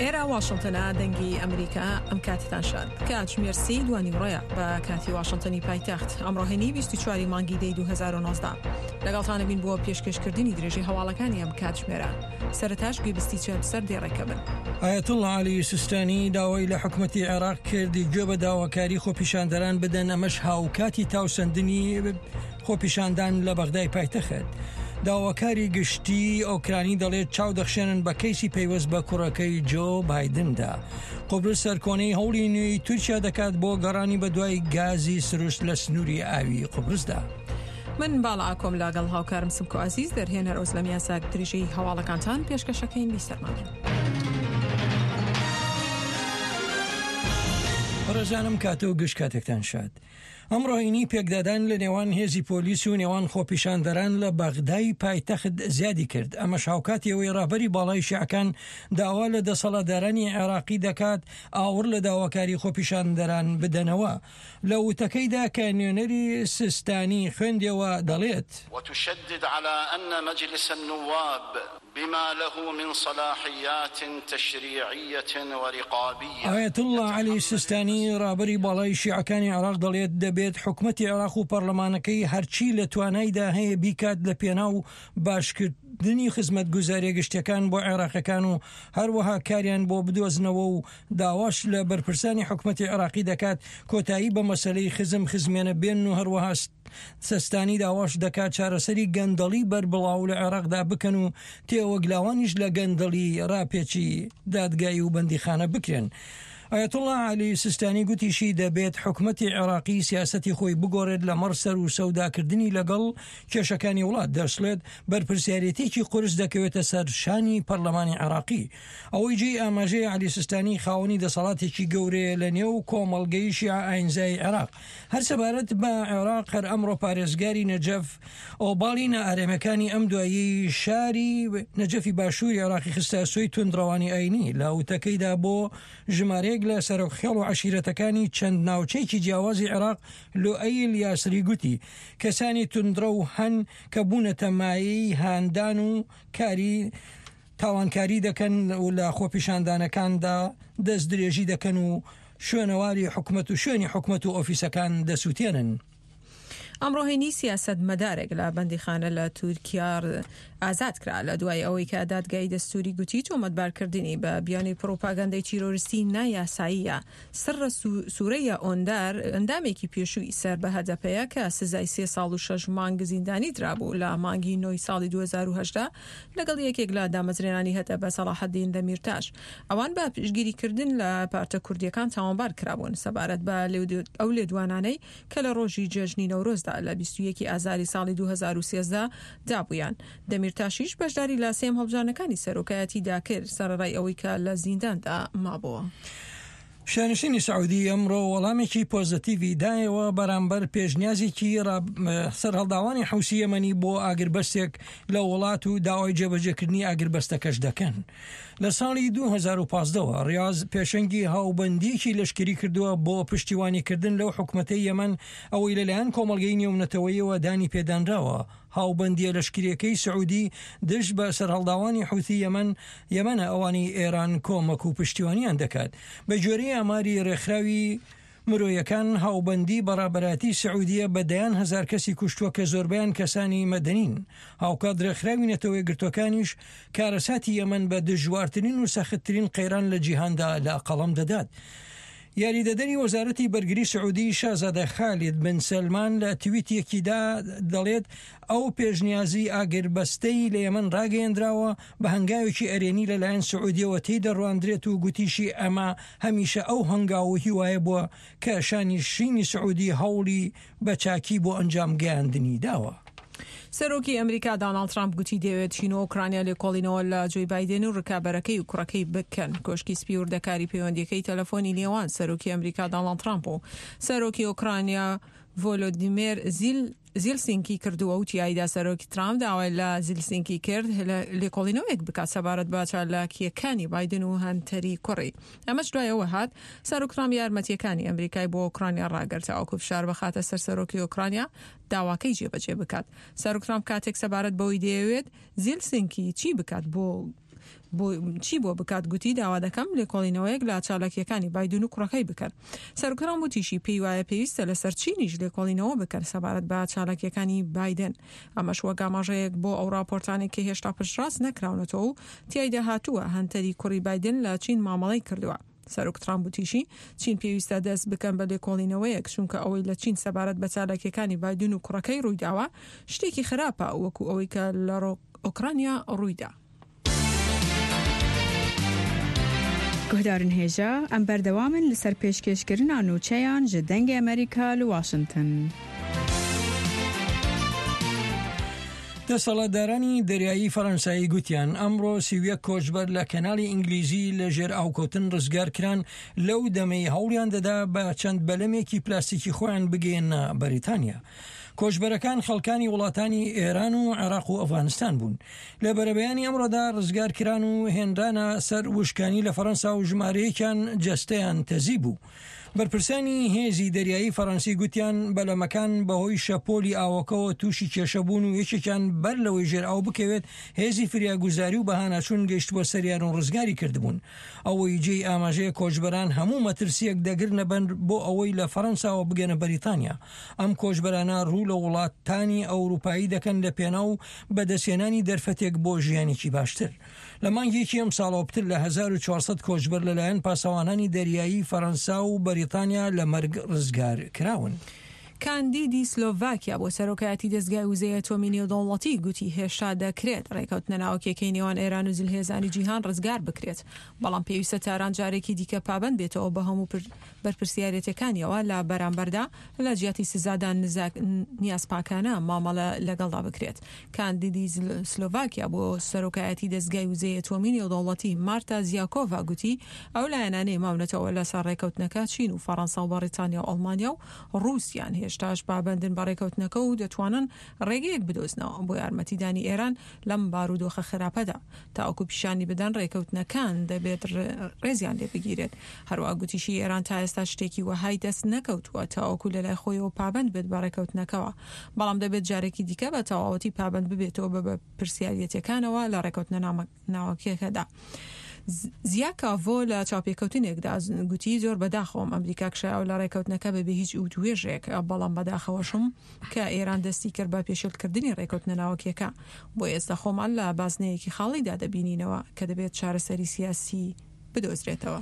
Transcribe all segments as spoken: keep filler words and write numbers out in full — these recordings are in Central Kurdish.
ئێرە واشنتنە دەنگی ئەمریکا ئەم کاتتان شاد کاتژمێر سێی دوانی ڕۆیە بە کاتی واشنتنی پایتەخت ئەمڕۆهێنی بیست و چوار مانگی دەی دوو هەزار و نۆزدە لەگەڵتانە بین بۆ پێشکەشکردنی درێژی هەواڵەکانی ئەم کاتژمێرە سەرەتاش گوێبستی چەند سەر دێڕێکە بن. ئایەتوڵڵا عەلی سیستانی داوای لە حکومەتی عێراق کردی گوێ بە داواکاری خۆپیشاندەران بدەن ئەمەش هاوکاتی تاوسەندنی خۆپیشاندان لە بەغدای پایتەخت. داواکاری گشتی ئۆکرانی دەڵێت چاو دەخشێنن بە کەیسی پەیوەست بە کوڕەکەی جۆ بایدندا. قوبرس سەرکۆنەی هەوڵی نوێی تورکیا دەکات بۆ گەڕانی بە دوای گازی سروشت لە سنووری ئاوی قوبرسدا. من باڵا ئاکۆم لاگەڵ هاوکارم سمکۆ ئازیز دەرهێنەر ئەوز لە میاسا درێژەی هەواڵەکانتان پێشکەشەکەین بیسەرمانن. ڕێزانم کاتە و گشت کاتێکتان شاد. ئەمڕۆینی پێکدادان لە نێوان هێزی پۆلیس و نێوان خۆپیشاندەران لە بەغدای پایتەخت زیادی کرد. ئەمە شاوکاتیەوەی ڕابەری باڵای شیعەکان داوا لە دەسەڵاتدارانی عێراقی دەکات ئاور لە داواکاری خۆپیشاندەران بدەنەوە. لە وتەکەیدا کە نوێنەری سیستانی خوێندەوە دەڵێت وتشدد على أن مجلس النواب بما له من صلاحيات تشريعية ورقابية. ئایەتوڵڵا عەلی سیستانی ڕابەری باڵای شیعەکانی عێراق دەڵێت دەبێت حکومەتی عێراق و پەرلەمانەکەی هەرچی لە توانایدا هەیە بیکات لە پێناو باشکردنی خزمەت گوزاریە گشتیەکان بۆ عێراقیەکان و هەروەها کاریان بۆ بدۆزنەوە و داواش لە بەرپرسانی حکومەتی عێراقی دەکات کۆتایی بە مەسەلەی خزم خزمێنە بێن و هەروەها سەستانی داواش دەکات چارەسەری گەندەڵی بەربڵاو لە عێراقدا بکەن و تێوەگلاوانیش لە گەندەڵی ڕاپێکی دادگایی و بەندیخانە بکرێن. ئایەتوڵڵا عەلی سیستانی گوتیشی دەبێت حکومەتی عێراقی سیاسەتی خۆی بگۆڕێت لە مەرسەر و سەوداکردنی لەگەڵ کێشەکانی وڵات دەشڵێت بەرپرسیارەتێکی قورس دەکەوێتە سەر شانی پەرلەمانی عێراقی. ئەوەی جێی ئاماژەی عەلی سیستانی خاوەنی دەسەڵاتێکی گەورەیە لە نێو کۆمەڵگەی شیعە ئاینزای عێراق. هەر سەبارەت بە عێراق هەر ئەمڕۆ پارێزگاری نەجەف ئۆباڵی نائارێمەکانی ئەم دوایی شاری نەجەفی باشووری عێراقی خستە سۆی توندڕەوانی ئاینی لە وتەکەیدا بۆ ژمارەیەک لە سەرۆکخێڵ و عەشیرەتەکانی چەند ناوچەیەکی جیاوازی عێراق لۆئەیل یاسری گوتی کەسانی توندرە و هەن کە بوونەتە مایەی هاندان و کاری تاوانکاری دەکەن و لە خۆپیشاندانەکاندا دەست درێژی دەکەن و شوێنەواری حکومەت و شوێنی حکومەت و ئۆفیسەکان دەسووتێنن. ئەمڕۆهێنی سیاست مەدارێک لە بەندیخانە لە تورکیا ئازاد کرا لە دوای ئەوەی کە دادگای دەستوری گوتی تۆمەتبارکردنی بە بیانی پرۆپاگاندای چیرۆریستی نایاساییە سڕە سوورەیە ئۆندار ئەندامێکی پێشووی سەر بە هەدەپەیە کە سزای سێ ساڵ و شەش مانگ زیندانی درابوو لە مانگی نۆی ساڵی دوو هەزار و هەژدە لەگەڵ یەکێک لە دامەزرێنانی هەتە بە سەلاحەدین دەمیرتاش. ئەوان بە پشگیریکردن لە پارتە کوردیەکان تاوانبار کرابوون سەبارەت بە ئەو لێدوانانەی کە لە ڕۆژی جێژنی نەورۆزدا لە بیست و یەکی ئازاری ساڵی دوو هەزار و سێزدە دابوویان. دەمیرتاشیش بەشداری لە سێم هەڵبژانەکانی سەرۆکایەتیدا کرد سەرەڕای ئەوەی کە لە زینداندا مابووە. شانشینی سعودی ئەمڕۆ وەڵامێکی پۆزتیڤی دایەوە بەرامبەر پێشنیازێکی سەرهەڵداوانی حوسی یەمەنی بۆ ئاگربەستێک لە وڵات و داوای جێبەجێکردنی ئاگربەستەکەش دەکەن. لە ساڵی دوو هەزار و پانزدەوە ڕیاض پێشەنگی هاوبەندیەکی لەشکری کردووە بۆ پشتیوانیکردن لەو حکومەتەی یەمەن ئەوەی لەلایەن کۆمەڵگەی نێونەتەوەیەوە دانی پێدانراوە. هاوبەندیە لەشکریەکەی سعودی دژ بە سەرهەڵداوانی حوتی یەمەن یەمەنە ئەوانی ئێران کۆمەک و پشتیوانیان دەکات. بە جۆرەی ئاماری ڕێکخراوی مرۆیەکان هاوبەندی بەڕابەراتی سعودیە بە دەیان هەزار کەسی کوشتووە کە زۆربیان کەسانی مەدەنین. هاوکات ڕێکخراوی نەتەوەی گرتوەکانیش کارەساتی یەمەن بە دژوارترین و سەختترین قەیران لە جیهاندا لە قەڵەم دەدات. یاریدەدەری وەزارەتی بەرگری سعودی شازادە خالید بن سلمان لە تویتێکیدا دەڵێت ئەو پێشنیازی ئاگربەستەی لە یەمەن ڕاگەیەندراوە بە هەنگاوێکی ئەرێنی لەلایەن سعودیەوە تێی دەڕواندرێت و گوتیشی ئەمە هەمیشە ئەو هەنگاوی وایە بووە کە شانی شینی سعودی هەوڵی بە چاکی بۆ ئەنجام گەیاندنی داوە. سەرۆکی ئەمریکا دۆناڵد ترامپ گوتی دەوێت چین و ئوکرانیا لێکۆڵینەوە لە جۆی بایدن و ڕکابەرەکەی و کوڕەکەی بکەن. کۆشکی سپی وردەکاری پەیوەندیەکەی تەلەفۆنی نێوان سەرۆکی ئەمریکا دۆناڵد ترامپ و سەرۆکی ئوکرانیا ڤۆلۆدیمیر زیل زیلسینکی کردووە و تیایدا سەرۆکی ترامپ داوای لە زیلسینکی کرد لێکۆڵینەوەیەک بکات سەبارەت بە چالاکیەکانی بایدن و هەنتەری کوڕی. ئەمەش دوایەوە هات سەرۆک ترامپ یارمەتیەکانی ئەمریکای بۆ ئوکرانیا ڕاگەرتە ئەوکو فشار بخاتە سەر سەرۆکی ئوکرانیا داواکەی جێبەجێ بکات. سەرۆک ترامپ کاتێک سەبارەت بەوەی دەیەوێت زیلسینکی چی بکات بۆ بۆ چی بۆ بکات گوتی داوا دەکەم لێکۆڵینەوەیەک لە چالاکیەکانی بایدن و کوڕەکەی بکەن. سەرۆکەران وتیشی پێی وایە پێویستە لەسەر چینیش لێکۆڵینەوە بکەن سەبارەت بە چالاکیەکانی بایدن. ئەمەش وەک ئاماژەیەک بۆ ئەو راپۆرتانێک کە هێشتا پشتڕاست نەکراونەتەوە و تیایدا هاتووە هەنتەری کوڕی بایدن لە چین مامەڵەی کردووە. سەرۆک ترامپ وتیشی چین پێویستە دەست بکەن بە لێکۆڵینەوەیەک چونکە ئەوەی لە چین سەبارەت بە چالاکیەکانی بایدن و کوڕەکەی ڕوویداوە شتێکی خراپە وەکو ئەوەی کە لە ئۆکرانیا ڕوویدا. گوهدارن هێژە ئەم بەردەوامن لەسەر پێشکەشکردنا نوچەیان ji dengê ئەمریکا لە واشنگتن. دەسەڵاتدارانی دەریایی فەڕەنسایی گوتیان ئەمڕۆ سیویە کۆچبەر لە کەناڵی ئینگلیزی لە ژێر ئاوکەوتن ڕزگار کران لەو دەمەی هەوڵیان دەدا بە چەند بەلەمێکی پلاستیکی خۆیان بگەێنە بەریتانیا. کۆچبەرەکان خەڵکانی وڵاتانی ئێران و عێراق و ئەفغانستان بوون. لە بەرەبەیانی ئەمڕۆدا ڕزگارکران و هێنرانە سەر وشکانی لە فەڕەنسا و ژمارەیەکیان جەستەیان تەزی بوو. بەرپرسانی هێزی دەریایی فەڕەنسی گوتیان بەلەمەکان بەهۆی شەپۆلی ئاوەکەوە تووشی کێشەبوون و یەکێکیان بەر لەوەی ژێر ئاو بکەوێت هێزی فریاگوزاری و بەهانەچوون گەشت بۆ سەریان و ڕزگاری کردبوون. ئەوەی جێی ئاماژەیە کۆچبەران هەموو مەترسیەک دەگرنە بەند بۆ ئەوەی لە فەڕەنساوە بگەنە بەریتانیا. ئەم کۆچبەرانە ڕوو لە وڵاتانی ئەوروپایی دەکەن لە پێناو بەدەستێنانی دەرفەتێک بۆ ژیانێکی باشتر. لە مانگێکی ئەم ساڵەوەتر لە هەزار و چوارسەد کۆچبەر لەلایەن پاسەوانانی دەریایی فەڕەنسا و بەریتانیا لە مەرگ ڕزگار کراون. کاندیدی سلۆڤاکیا بۆ سەرۆکایەتی دەستگای وزەی ئەتۆمی نێودەوڵەتی گوتی هێشتا دەکرێت ڕێکەوتنە ناوکێکەی نێوان ئێران و جلهێزانی جیهان ڕزگار بکرێت، بەڵام پێویستە تاران جارێکی دیکە پابند بێتەوە بە هەموو بەرپرسیارەتەکانیەوە لە بەرامبەردا لە جیاتی سزادان نیازپاکانە مامەڵە لەگەڵدا بکرێت. کاندیدی سلۆڤاکیا بۆ سەرۆکایەتی دەستگای وزەی ئەتۆمی نێودەوڵەتی مارتا زیاکۆڤا گوتی ئەو لایەنانەی ماونەتەوە لەسەر ڕێکەوتنەکە چین و فەڕەنسا و بەریتانیا و ئەڵمانیا و ڕووسیان هێشتاش پابندن بە ڕێکەوتنەکە و دەتوانن ڕێگەیەک بدۆزنەوە بۆ یارمەتیدانی ئێران لەم بارودۆخە خراپەدا تاوەکو پیشانی بدەن ڕێکەوتنەکان دەبێت ڕێزیان لێ بگیرێت. هەروە گوتیشی ئێران تا ئێستا شتێکی وەهای دەست نەکەوتووە تاوەکو لەلای خۆیەوە پابند بێت بە ڕێکەوتنەکەەوە، بەڵام دەبێت جارێکی دیکە بە تەواوەتی پابند ببێتەوە بە پرسیارەتەکانەوە لە ڕێکەوتنە ناوەکیەکەدا. زیاکۆڤا لە چاپێکەوتنێکدا گوتی زۆر بەداخەوەم ئەمریکا کشایەوە لە ڕێکەوتنەکە بە هیچ وتوێژێک، بەڵام بەداخەوەشم کە ئێران دەستی کرد بە پێشێلکردنی ڕێکەوتنە ناوەکیەکە. بۆ ئێستا خۆمان لە بازنەیەکی خاڵیدا دەبینینەوە کە دەبێت چارەسەری سیاسی بدۆزرێتەوە.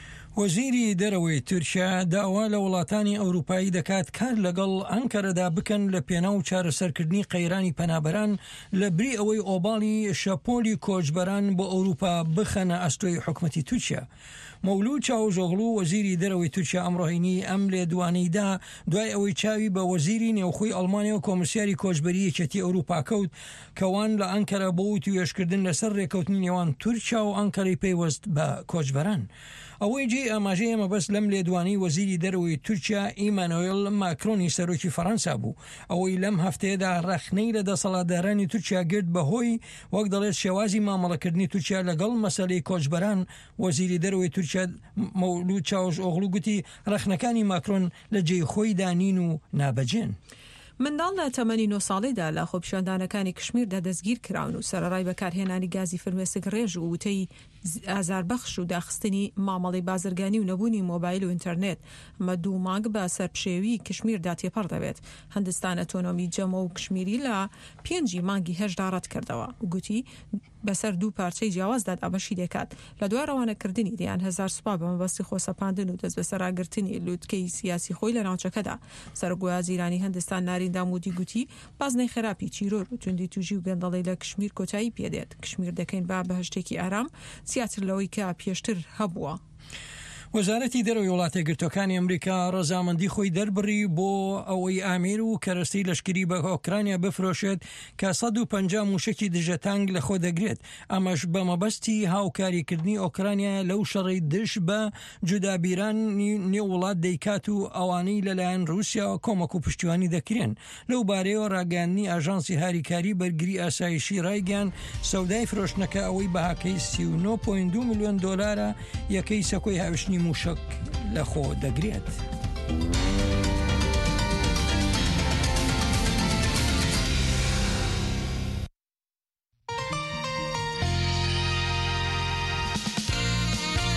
وەزیری دەرەوەی تورکیا داوا لە وڵاتانی ئەوروپایی دەکات کار لەگەڵ ئەنکەرەدا بکەن لە پێناو چارەسەرکردنی قەیرانی پەنابەران لە بری ئەوەی ئۆباڵی شەپۆلی کۆچبەران بۆ ئەوروپا بخەنە ئەستۆی حکومەتی تورکیا. مەولود چاوژۆغلو وەزیری دەرەوەی تورکیا ئەمڕۆهینی ئەم لێدوانەیدا دوای ئەوەی چاوی بە وەزیری نێوخۆی ئەڵمانیا و کۆمسیاری کۆچبەری یەکێتی ئەوروپا کەوت کەوان لە ئەنکەرە بۆ توێژکردن لەسەر ڕێکەوتنی نێوان تورکیا و ئەنکەرەی پێیوەست بە کۆچبەران. ئەوەی جێ ئاماژەیە مەبەست لەم لێدوانی وەزیری دەرەوەی تورکیا ئیمانوئیل ماکرۆنی سەرۆکی فەڕەنسا بوو. ئەوەی لەم هەفتەیەدا ڕەخنەی لە دەسەڵاتدارانی تورکیا گرت بەهۆی وەک دەڵێت شێوازی مامەڵەکردنی تورکیا لەگەڵ مەسەلەی کۆچبەران. وەزیری دەرەوەی تورکیا مەولود چاوژۆغلو گوتی ڕەخنەکانی ماکرۆن لە جێی خۆی دانین و نابەجێن. منداڵ لە تەمەنی نۆ ساڵیدا لە خۆپیشاندانەکانی کشمیردا دەستگیر کراون و سەرەڕای بەکارهێنانی گازی فرمێسک ڕێژ و وتەی ئازاربەخش و داخستنی مامەڵی بازرگانی و نەبوونی مۆبایل و ئینتەرنێت مە دوو مانگ بە سەرپشێوی کشمیردا تێپەڕ دەبێت. هەندستان ئەتۆنۆمی جەمە و کشمیری لە پێنجی مانگی هێشدا ڕەت کردەوە و گوتی بەسەر دوو پارچەی جیاوازدا ئابەشی دەکات. لە دوای ڕەوانەکردنی دیان هەزار سوپا بە مەبەستی خۆسەپاندن و دەست بەسەراگرتنی لووتکەی سیاسی خۆی لە ناوچەکەدا. سەرۆکوازیرانی هەندستان ناریندام وتی گوتی بازنەی خراپی چیرۆر و توندی توژی و گەندەڵی لە کشمیر کۆتایی پێدێت. کشمیر دەکەین با بەهشتێکی ئارام زیاتر لەوەی کە پێشتر هەبووە. وەزارەتی دەرەوەی وڵاتە گرتوەکانی ئەمریکا ڕەزامەندی خۆی دەربڕی بۆ ئەوەی ئامێر و کەرەستەی لەشکری بە ئۆکرانیا بفرۆشێت کە سەد و پەنجا موشکی دژەتانگ لە خۆ دەگرێت. ئەمەش بە مەبەستی هاوکاریکردنی ئۆکرانیا لەو شەڕی دش بە جودابیرانی نێوڵات دەیکات و ئەوانەی لەلایەن رووسیا و کۆمەک و پشتیوانی دەکرێن. لەو بارەیەوە ڕاگەاندنی ئاژانسی هاریکاری بەرگری ئاسایشی ڕایگەیاند سەودای فرۆشتنەکە ئەوەی بەهاکەی سی و نۆ پۆینت دوو ملیۆن دۆلارە یەکەی سەکۆی هاوشنی موشک لە خۆ دەگرێت.